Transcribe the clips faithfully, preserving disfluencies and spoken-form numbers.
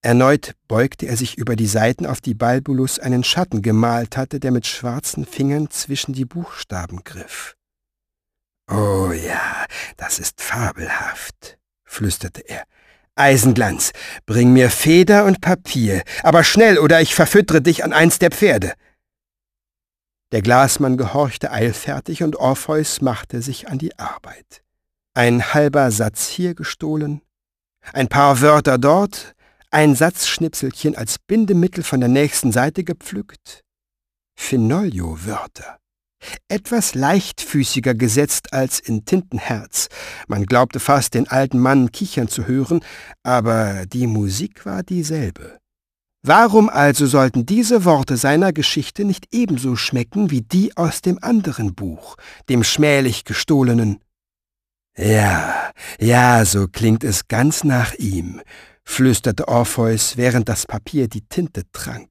Erneut beugte er sich über die Seiten, auf die Balbulus einen Schatten gemalt hatte, der mit schwarzen Fingern zwischen die Buchstaben griff. »Oh ja, das ist fabelhaft«, flüsterte er. »Eisenglanz, bring mir Feder und Papier, aber schnell, oder ich verfüttere dich an eins der Pferde.« Der Glasmann gehorchte eilfertig, und Orpheus machte sich an die Arbeit. Ein halber Satz hier gestohlen, ein paar Wörter dort, ein Satzschnipselchen als Bindemittel von der nächsten Seite gepflückt. Finollio-Wörter. Etwas leichtfüßiger gesetzt als in Tintenherz. Man glaubte fast, den alten Mann kichern zu hören, aber die Musik war dieselbe. Warum also sollten diese Worte seiner Geschichte nicht ebenso schmecken wie die aus dem anderen Buch, dem schmählich gestohlenen? »Ja, ja, so klingt es ganz nach ihm«, flüsterte Orpheus, während das Papier die Tinte trank.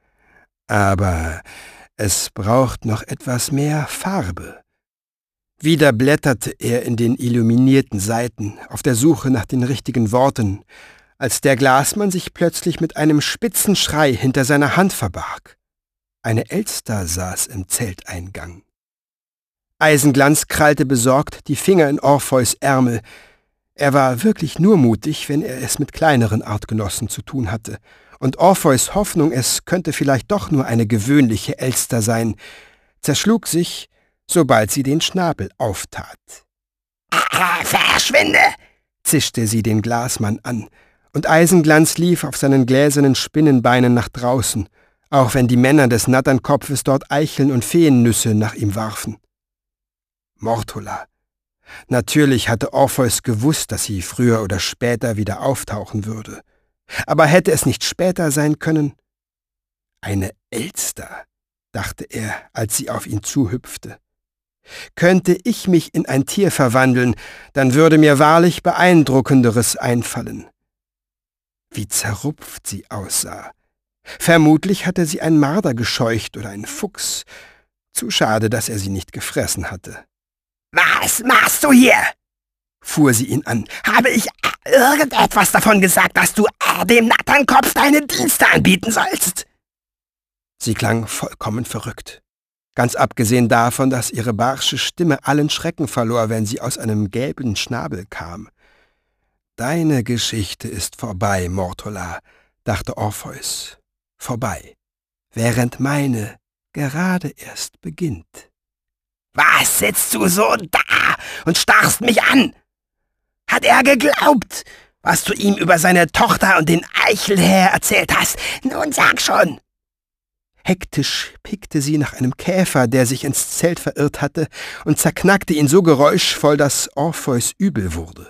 »Aber es braucht noch etwas mehr Farbe.« Wieder blätterte er in den illuminierten Seiten, auf der Suche nach den richtigen Worten, als der Glasmann sich plötzlich mit einem spitzen Schrei hinter seiner Hand verbarg. Eine Elster saß im Zelteingang. Eisenglanz krallte besorgt die Finger in Orpheus' Ärmel. Er war wirklich nur mutig, wenn er es mit kleineren Artgenossen zu tun hatte, und Orpheus' Hoffnung, es könnte vielleicht doch nur eine gewöhnliche Elster sein, zerschlug sich, sobald sie den Schnabel auftat. Ah, »Verschwinde«, zischte sie den Glasmann an, und Eisenglanz lief auf seinen gläsernen Spinnenbeinen nach draußen, auch wenn die Männer des Natternkopfes dort Eicheln und Feennüsse nach ihm warfen. Mortola. Natürlich hatte Orpheus gewusst, dass sie früher oder später wieder auftauchen würde. Aber hätte es nicht später sein können? Eine Elster, dachte er, als sie auf ihn zuhüpfte. Könnte ich mich in ein Tier verwandeln, dann würde mir wahrlich Beeindruckenderes einfallen. Wie zerrupft sie aussah. Vermutlich hatte sie ein Marder gescheucht oder einen Fuchs. Zu schade, dass er sie nicht gefressen hatte. »Was machst du hier?« fuhr sie ihn an. »Habe ich irgendetwas davon gesagt, dass du dem Natternkopf deine Dienste anbieten sollst?« Sie klang vollkommen verrückt. Ganz abgesehen davon, dass ihre barsche Stimme allen Schrecken verlor, wenn sie aus einem gelben Schnabel kam. »Deine Geschichte ist vorbei, Mortola«, dachte Orpheus. »Vorbei, während meine gerade erst beginnt.« »Was sitzt du so da und starrst mich an? Hat er geglaubt, was du ihm über seine Tochter und den Eichelherr erzählt hast? Nun sag schon!« Hektisch pickte sie nach einem Käfer, der sich ins Zelt verirrt hatte, und zerknackte ihn so geräuschvoll, dass Orpheus übel wurde.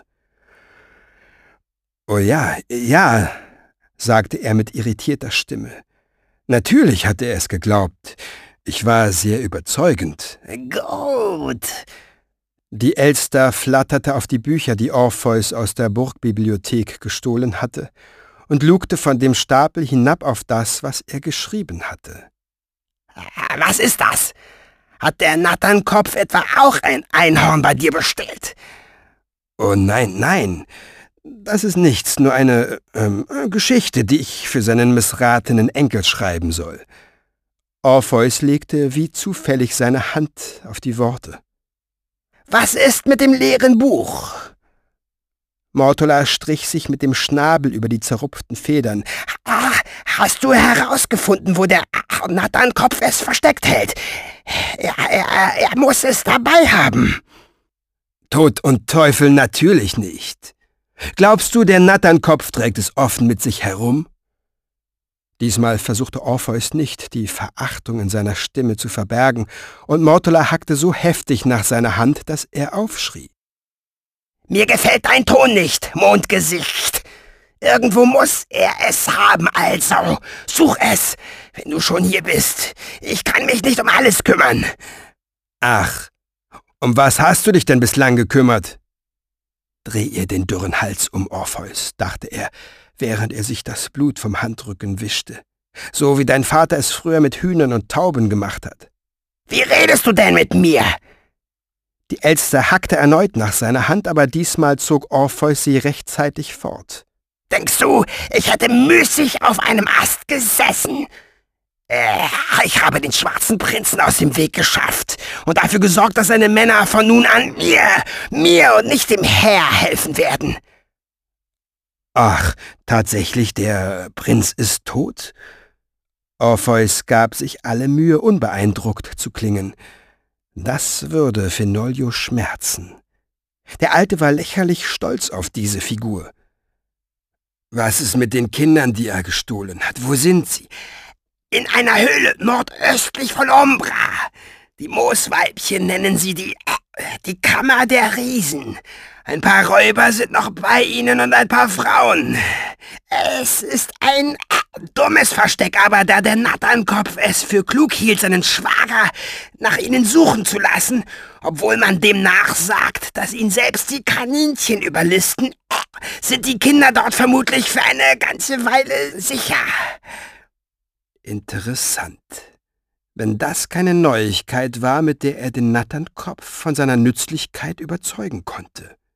»Oh ja, ja«, sagte er mit irritierter Stimme. »Natürlich hatte er es geglaubt. Ich war sehr überzeugend.« »Gut.« Die Elster flatterte auf die Bücher, die Orpheus aus der Burgbibliothek gestohlen hatte, und lugte von dem Stapel hinab auf das, was er geschrieben hatte. »Was ist das? Hat der Natternkopf etwa auch ein Einhorn bei dir bestellt?« »Oh nein, nein, das ist nichts, nur eine ähm, Geschichte, die ich für seinen missratenen Enkel schreiben soll.« Orpheus legte wie zufällig seine Hand auf die Worte. »Was ist mit dem leeren Buch?« Mortola strich sich mit dem Schnabel über die zerrupften Federn. Ah, »Hast du herausgefunden, wo der Natternkopf es versteckt hält? Er, er, er muss es dabei haben.« »Tod und Teufel, natürlich nicht. Glaubst du, der Natternkopf trägt es offen mit sich herum?« Diesmal versuchte Orpheus nicht, die Verachtung in seiner Stimme zu verbergen, und Mortola hackte so heftig nach seiner Hand, dass er aufschrie. »Mir gefällt dein Ton nicht, Mondgesicht. Irgendwo muss er es haben, also such es, wenn du schon hier bist. Ich kann mich nicht um alles kümmern.« »Ach, um was hast du dich denn bislang gekümmert?« »Dreh ihr den dürren Hals um, Orpheus«, dachte er, während er sich das Blut vom Handrücken wischte. »So wie dein Vater es früher mit Hühnern und Tauben gemacht hat.« »Wie redest du denn mit mir?« Die Elster hackte erneut nach seiner Hand, aber diesmal zog Orpheus sie rechtzeitig fort. Denkst du, ich hätte müßig auf einem Ast gesessen? Äh, ich habe den schwarzen Prinzen aus dem Weg geschafft und dafür gesorgt, dass seine Männer von nun an mir, mir und nicht dem Herr helfen werden. Ach, tatsächlich, der Prinz ist tot? Orpheus gab sich alle Mühe, unbeeindruckt zu klingen. Das würde Fenoglio schmerzen. Der Alte war lächerlich stolz auf diese Figur. Was ist mit den Kindern, die er gestohlen hat? Wo sind sie? In einer Höhle nordöstlich von Umbra. Die Moosweibchen nennen sie die, äh, die Kammer der Riesen. Ein paar Räuber sind noch bei ihnen und ein paar Frauen. Es ist ein äh, dummes Versteck, aber da der Natternkopf es für klug hielt, seinen Schwager nach ihnen suchen zu lassen, obwohl man dem nachsagt, dass ihn selbst die Kaninchen überlisten, äh, sind die Kinder dort vermutlich für eine ganze Weile sicher. Interessant. Wenn das keine Neuigkeit war, mit der er den Natternkopf von seiner Nützlichkeit überzeugen konnte.